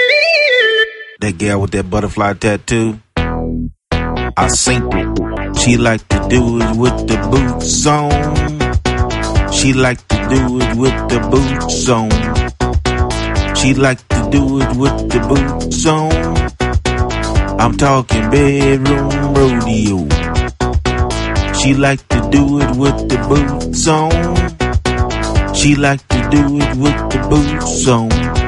That gal with that butterfly tattoo, I seen it. She like to do it with the boots on. She like to do it with the boots on. She like to do it with the boots on. I'm talking bedroom rodeo. She like to do it with the boots on. She like to do it with the boots on.